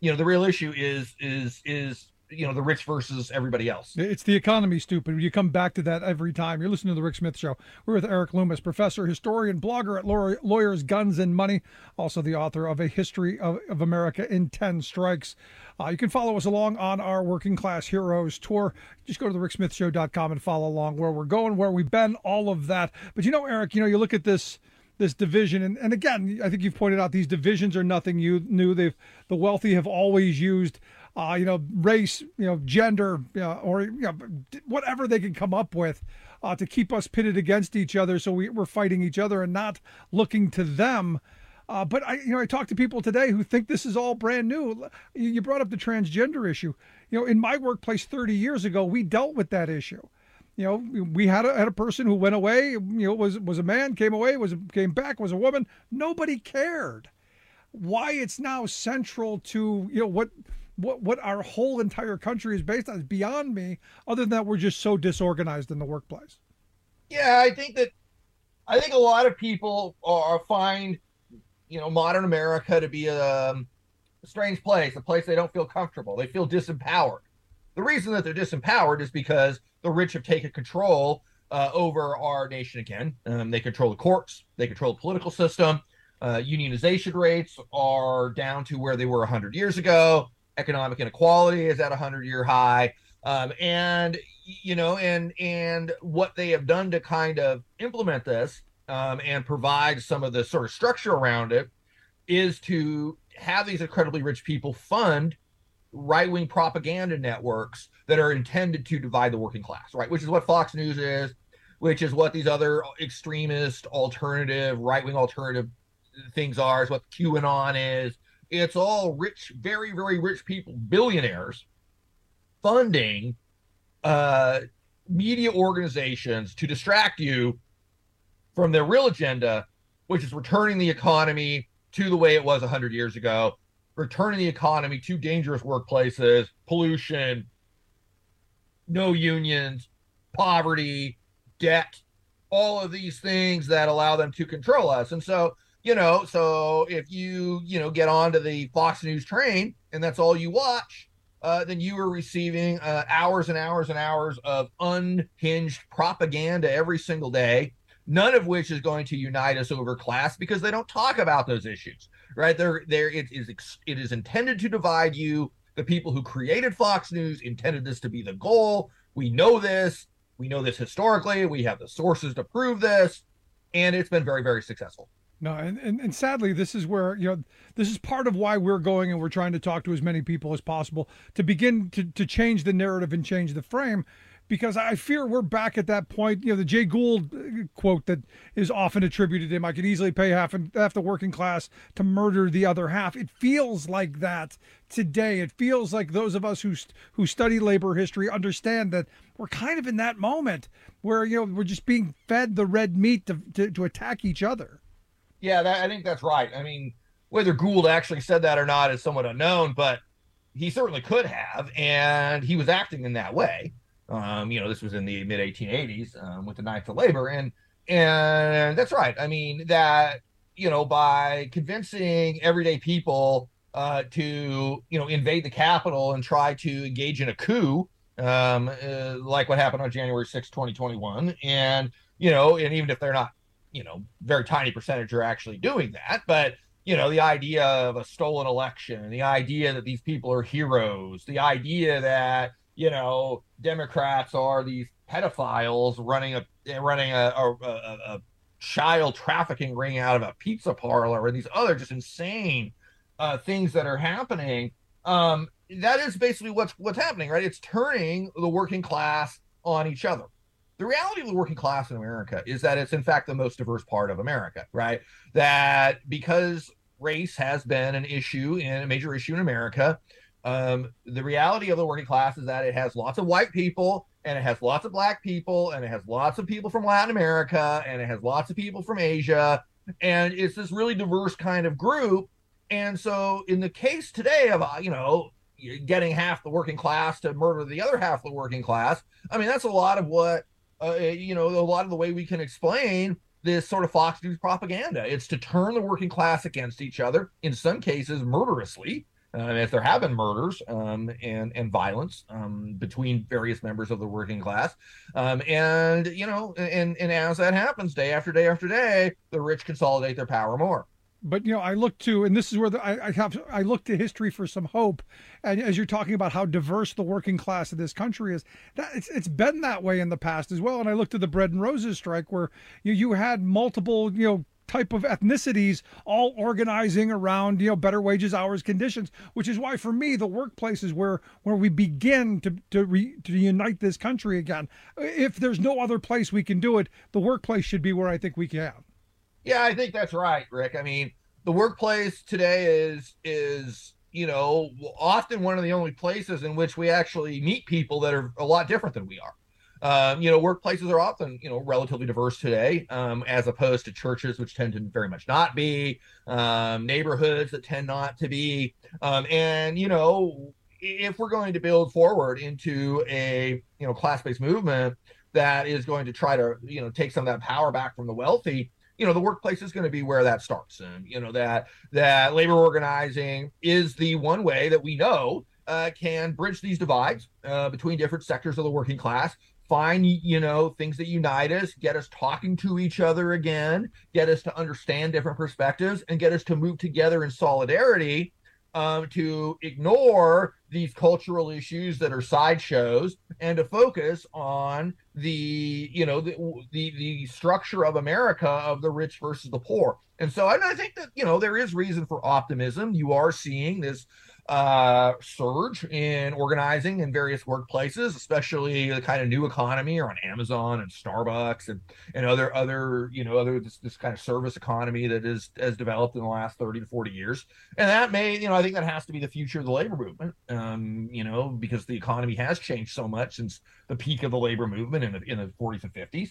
the rich versus everybody else. It's the economy, stupid. You come back to that every time. You're listening to The Rick Smith Show. We're with Eric Loomis, professor, historian, blogger at Lawyers, Guns, and Money, also the author of A History of America in 10 Strikes. You can follow us along on our Working Class Heroes tour. Just go to thericksmithshow.com and follow along where we're going, where we've been, all of that. But Eric, you look at this division, and again, I think you've pointed out these divisions are nothing new. The wealthy have always used race, gender, or whatever they can come up with to keep us pitted against each other. So we're fighting each other and not looking to them. But I talked to people today who think this is all brand new. You brought up the transgender issue. In my workplace 30 years ago, we dealt with that issue. We had a person who went away, was a man, came away, came back, was a woman. Nobody cared. Why it's now central to, what our whole entire country is based on is beyond me, other than that we're just so disorganized in the workplace. Yeah, I think a lot of people find, modern America to be a strange place, a place they don't feel comfortable. They feel disempowered. The reason that they're disempowered is because the rich have taken control over our nation again. They control the courts. They control the political system. Unionization rates are down to where they were 100 years ago. Economic inequality is at a 100-year high. And what they have done to kind of implement this and provide some of the sort of structure around it is to have these incredibly rich people fund right-wing propaganda networks that are intended to divide the working class, right? Which is what Fox News is, which is what these other extremist, alternative, right-wing alternative things are, is what QAnon is. It's all rich, very, very rich people, billionaires, funding media organizations to distract you from their real agenda, which is returning the economy to the way it was 100 years ago, returning the economy to dangerous workplaces, pollution, no unions, poverty, debt, all of these things that allow them to control us. And so, so if you get onto the Fox News train and that's all you watch, then you are receiving hours and hours and hours of unhinged propaganda every single day, none of which is going to unite us over class because they don't talk about those issues, right? It is intended to divide you. The people who created Fox News intended this to be the goal. We know this. We know this historically. We have the sources to prove this, and it's been very, very successful. No, and sadly, this is where, this is part of why we're going and we're trying to talk to as many people as possible to begin to change the narrative and change the frame, because I fear we're back at that point. The Jay Gould quote that is often attributed to him, I could easily pay half the working class to murder the other half. It feels like that today. It feels like those of us who study labor history understand that we're kind of in that moment where, we're just being fed the red meat to attack each other. Yeah, I think that's right. I mean, whether Gould actually said that or not is somewhat unknown, but he certainly could have, and he was acting in that way. This was in the mid 1880s with the Knights of Labor, and that's right. I mean that by convincing everyday people to invade the Capitol and try to engage in a coup, like what happened on January 6, 2021, and even if they're not very tiny percentage are actually doing that, but the idea of a stolen election, the idea that these people are heroes, the idea that Democrats are these pedophiles running a child trafficking ring out of a pizza parlor, and these other just insane things that are happening. That is basically what's happening, right? It's turning the working class on each other. The reality of the working class in America is that it's in fact the most diverse part of America, right? That because race has been a major issue in America, the reality of the working class is that it has lots of white people, and it has lots of black people, and it has lots of people from Latin America, and it has lots of people from Asia, and it's this really diverse kind of group. And so in the case today of getting half the working class to murder the other half of the working class, I mean, that's a lot of what a lot of the way we can explain this sort of Fox News propaganda. It's to turn the working class against each other, in some cases murderously, if there have been murders and violence between various members of the working class. And as that happens day after day after day, the rich consolidate their power more. But I look to, and this is where I look to history for some hope. And as you're talking about how diverse the working class of this country is, that it's been that way in the past as well. And I looked at the Bread and Roses strike, where you had multiple type of ethnicities all organizing around better wages, hours, conditions. Which is why for me the workplace is where we begin to unite this country again. If there's no other place we can do it, the workplace should be where I think we can. Yeah, I think that's right, Rick. I mean, the workplace today is often one of the only places in which we actually meet people that are a lot different than we are. Workplaces are often, relatively diverse today, as opposed to churches, which tend to very much not be, neighborhoods that tend not to be. If we're going to build forward into a, class-based movement that is going to try to, take some of that power back from the wealthy, the workplace is going to be where that starts. And, that labor organizing is the one way that we know can bridge these divides between different sectors of the working class, find, things that unite us, get us talking to each other again, get us to understand different perspectives, and get us to move together in solidarity to ignore these cultural issues that are sideshows and to focus on the structure of America of the rich versus the poor. And so I think that, there is reason for optimism. You are seeing this surge in organizing in various workplaces, especially the kind of new economy or on Amazon and Starbucks and other this kind of service economy that has developed in the last 30 to 40 years. And that may, I think that has to be the future of the labor movement, because the economy has changed so much since the peak of the labor movement in the 40s and 50s.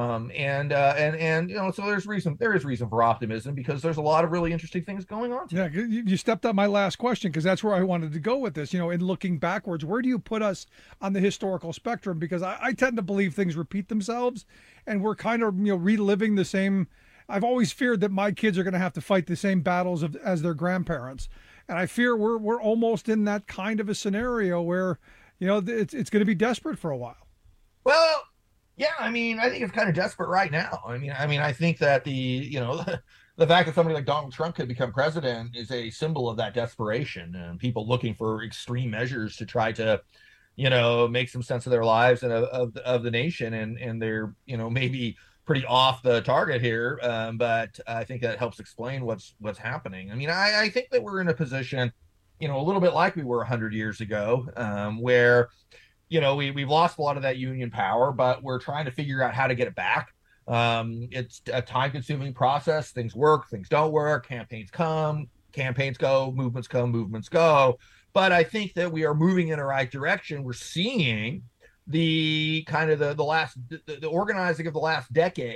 So there is reason for optimism, because there's a lot of really interesting things going on today. Yeah, you stepped up my last question, because that's where I wanted to go with this. In looking backwards, where do you put us on the historical spectrum? Because I tend to believe things repeat themselves, and we're kind of reliving the same. I've always feared that my kids are going to have to fight the same battles as their grandparents, and I fear we're almost in that kind of a scenario where it's going to be desperate for a while. Well, yeah, I mean, I think it's kind of desperate right now. I mean, I think that the fact that somebody like Donald Trump could become president is a symbol of that desperation, and people looking for extreme measures to try to, make some sense of their lives and of the nation, and they're, maybe pretty off the target here, but I think that helps explain what's happening. I mean, I think that we're in a position, a little bit like we were 100 years ago, where we've lost a lot of that union power, but we're trying to figure out how to get it back. It's a time-consuming process. Things work, things don't work. Campaigns come, campaigns go, movements come, movements go. But I think that we are moving in the right direction. We're seeing the kind of the organizing of the last decade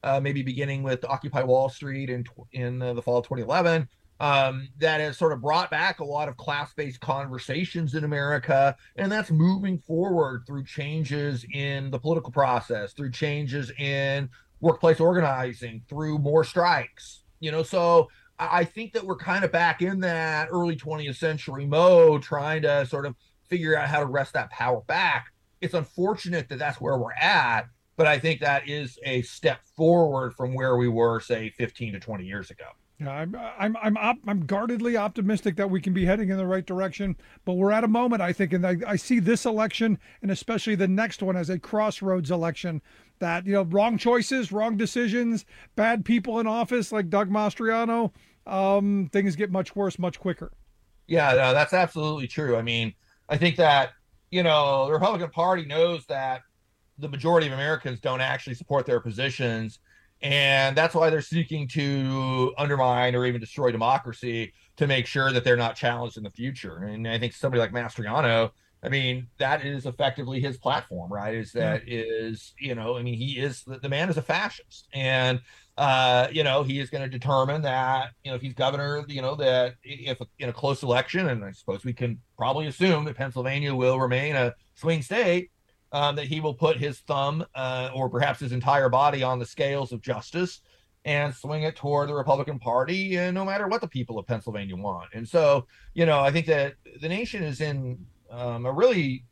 maybe beginning with Occupy Wall Street in the fall of 2011. That has sort of brought back a lot of class-based conversations in America, and that's moving forward through changes in the political process, through changes in workplace organizing, through more strikes. So I think that we're kind of back in that early 20th century mode, trying to sort of figure out how to wrest that power back. It's unfortunate that that's where we're at, but I think that is a step forward from where we were, say, 15 to 20 years ago. Yeah, I'm guardedly optimistic that we can be heading in the right direction, but we're at a moment, I think, and I see this election and especially the next one as a crossroads election. That wrong choices, wrong decisions, bad people in office like Doug Mastriano, things get much worse much quicker. Yeah, no, that's absolutely true. I mean, I think that the Republican Party knows that the majority of Americans don't actually support their positions. And that's why they're seeking to undermine or even destroy democracy to make sure that they're not challenged in the future. And I think somebody like Mastriano, I mean, that is effectively his platform, right? He is, the man is a fascist. And, he is going to determine that, if he's governor, that if in a close election, and I suppose we can probably assume that Pennsylvania will remain a swing state, that he will put his thumb or perhaps his entire body on the scales of justice and swing it toward the Republican Party, no matter what the people of Pennsylvania want. And so, I think that the nation is in a really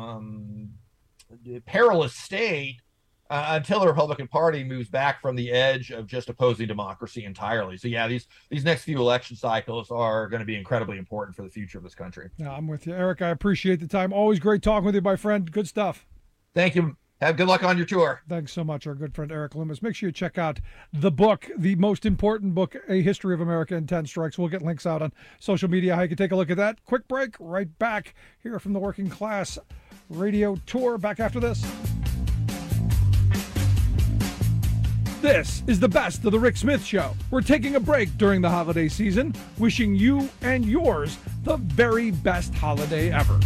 perilous state until the Republican Party moves back from the edge of just opposing democracy entirely. So, yeah, these next few election cycles are going to be incredibly important for the future of this country. Yeah, I'm with you, Eric. I appreciate the time. Always great talking with you, my friend. Good stuff. Thank you. Have good luck on your tour. Thanks so much, our good friend Eric Loomis. Make sure you check out the book, the most important book, A History of America in 10 Strikes. We'll get links out on social media how you can take a look at that. Quick break, right back here from the Working Class Radio Tour. Back after this. This is the best of the Rick Smith Show. We're taking a break during the holiday season, wishing you and yours the very best holiday ever.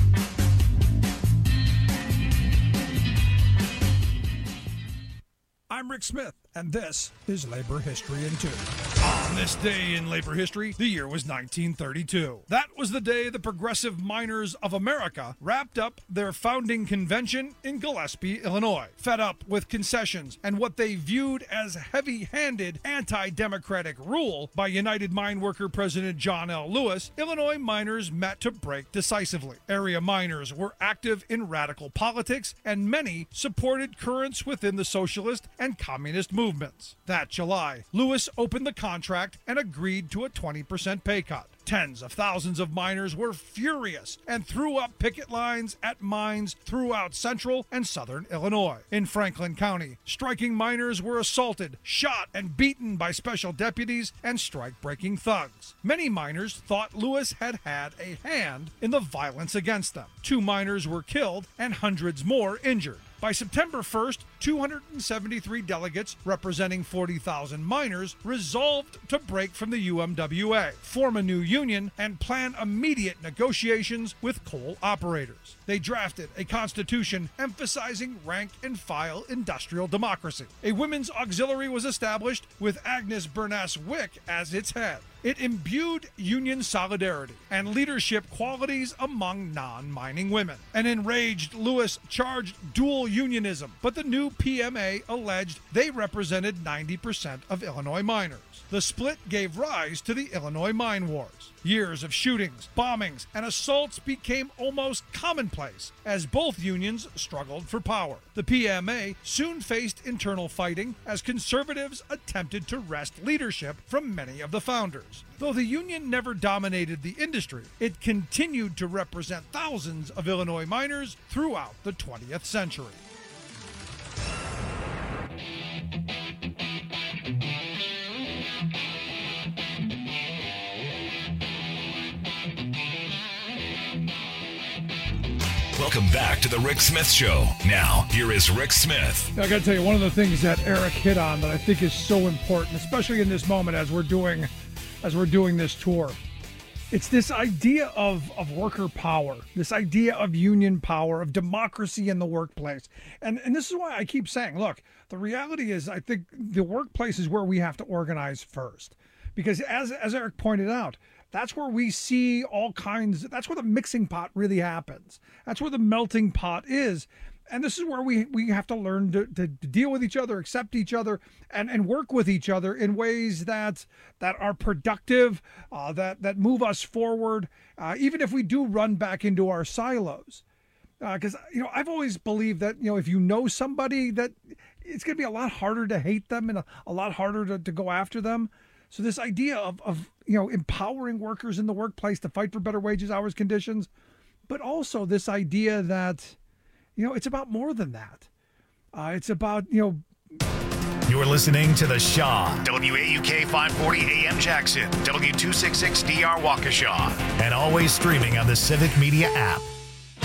I'm Rick Smith, and this is Labor History in 2. On this day in labor history, the year was 1932. That was the day the Progressive Miners of America wrapped up their founding convention in Gillespie, Illinois. Fed up with concessions and what they viewed as heavy-handed anti-democratic rule by United Mine Worker President John L. Lewis, Illinois miners met to break decisively. Area miners were active in radical politics, and many supported currents within the socialist and communist movements. That July, Lewis opened the contract and agreed to a 20% pay cut. Tens of thousands of miners were furious and threw up picket lines at mines throughout central and southern Illinois. In Franklin County, striking miners were assaulted, shot, and beaten by special deputies and strike-breaking thugs. Many miners thought Lewis had had a hand in the violence against them. 2 miners were killed and hundreds more injured. By September 1st, 273 delegates representing 40,000 miners resolved to break from the UMWA, form a new union, and plan immediate negotiations with coal operators. They drafted a constitution emphasizing rank-and-file industrial democracy. A women's auxiliary was established with Agnes Bernass Wick as its head. It imbued union solidarity and leadership qualities among non-mining women. An enraged Lewis charged dual unionism, but the new PMA alleged they represented 90% of Illinois miners. The split gave rise to the Illinois Mine Wars. Years of shootings, bombings, and assaults became almost commonplace as both unions struggled for power. The PMA soon faced internal fighting as conservatives attempted to wrest leadership from many of the founders. Though the union never dominated the industry, it continued to represent thousands of Illinois miners throughout the 20th century. Welcome back to the Rick Smith Show. Now, here is Rick Smith. I got to tell you, one of the things that Eric hit on that I think is so important, especially in this moment as we're doing this tour, It's this idea of worker power, this idea of union power, of democracy in the workplace. And this is why I keep saying, look, the reality is I think the workplace is where we have to organize first. Because as Eric pointed out, that's where we see all kinds, that's where the mixing pot really happens. That's where the melting pot is. And this is where we have to learn to deal with each other, accept each other, and work with each other in ways that are productive, that move us forward, even if we do run back into our silos. Because, I've always believed that, if you know somebody, that it's going to be a lot harder to hate them and a lot harder to go after them. So this idea of empowering workers in the workplace to fight for better wages, hours, conditions, but also this idea that, it's about more than that. It's about, You're listening to The Shaw, WAUK 540 AM Jackson, W266DR Waukesha, and always streaming on the Civic Media app.